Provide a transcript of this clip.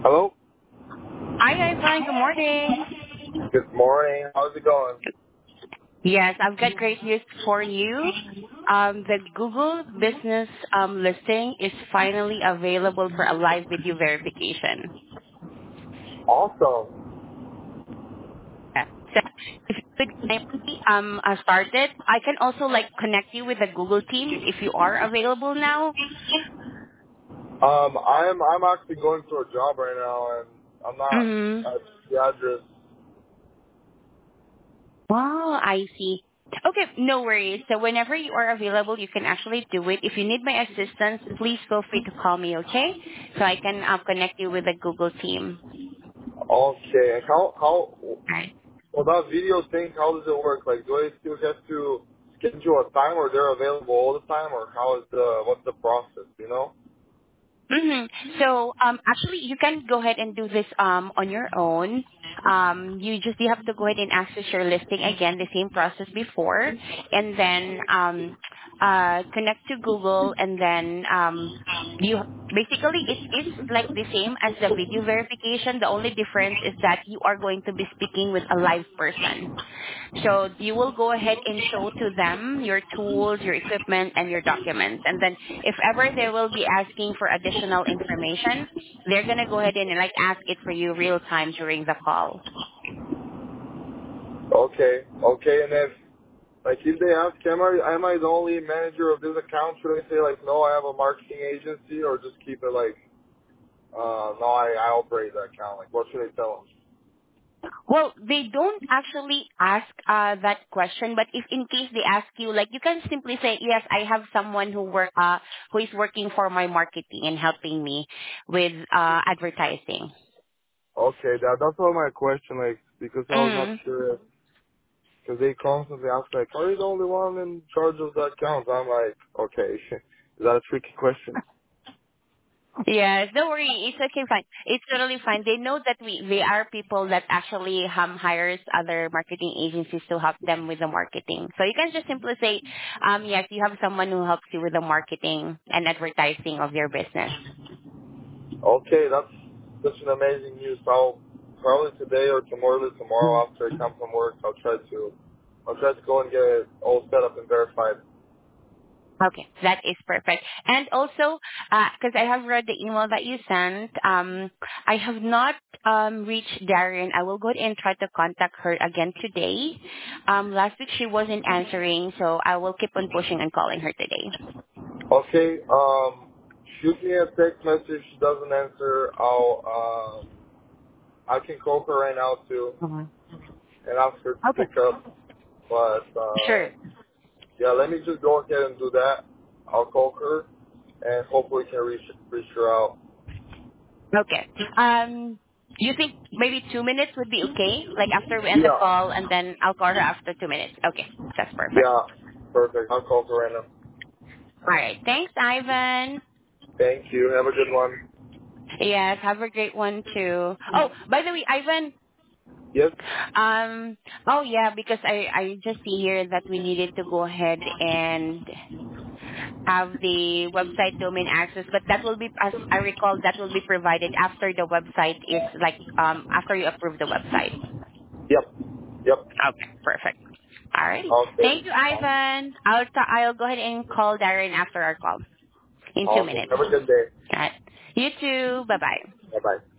Hello? Hi, Ivan. Good morning. Good morning. How's it going? Yes, I've got great news for you. The Google business listing is finally available for a live video verification. Awesome. Yeah. So if you could start it, I can also connect you with the Google Teams if you are available now. I'm actually going to a job right now, and I'm not Mm-hmm. at the address. Wow, I see. Okay, no worries. So whenever you are available, you can actually do it. If you need my assistance, please feel free to call me, okay? So I can connect you with the Google team. Okay. And how, All right. well, that video thing, how does it work? Like, do I still have to schedule a time, or they're available all the time, or what's the process, you know? Mm-hmm. So actually, you can go ahead and do this on your own. You have to go ahead and access your listing again, the same process before, and then connect to Google, and then you basically it is like the same as the video verification. The only difference is that you are going to be speaking with a live person. So you will go ahead and show to them your tools, your equipment, and your documents. And then if ever they will be asking for additional information, they're going to go ahead and ask it for you real time during the call. Okay. Okay. And if they ask, am I the only manager of this account? Should I say, like, no, I have a marketing agency, or just keep it like, no, I operate the account? Like, what should I tell them? Well, they don't actually ask that question, but if in case they ask you, you can simply say, yes, I have someone who is working for my marketing and helping me with advertising. Okay, that's all my question, like, because I was not Mm. sure, because they constantly ask, like, are you the only one in charge of that account? I'm like, okay, is that a tricky question? Yes, don't worry. It's okay, fine. It's totally fine. They know that they are people that actually hires other marketing agencies to help them with the marketing. So you can just simply say, yes, you have someone who helps you with the marketing and advertising of your business. Okay, that's such an amazing news. I'll probably today or tomorrow after I come from work, I'll try to go and get it all set up and verified. Okay, that is perfect. And also, because I have read the email that you sent, I have not reached Darren. I will go ahead and try to contact her again today. Last week she wasn't answering, so I will keep on pushing and calling her today. Okay, shoot me a text message. She doesn't answer. I can call her right now too Mhm. and ask her to Okay, pick up. But sure. yeah, let me just go ahead and do that. I'll call her and hopefully can reach her out. Okay. You think maybe 2 minutes would be okay? Like after we end the Yeah, call, and then I'll call her after 2 minutes. Okay, that's perfect. yeah, perfect. I'll call her right now. All right. Thanks, Ivan. Thank you. Have a good one. Yes, have a great one too. Oh, by the way, Ivan, Yes. um, oh yeah, because I just see here that we needed to go ahead and have the website domain access, but that will be, as I recall, that will be provided after the website is after you approve the website. Yep. Yep. Okay, perfect. Alrighty. Okay. Thank you, Ivan. I'll go ahead and call Darren after our call in two Awesome. minutes. Have a good day. All right. You too. Bye bye. Bye bye.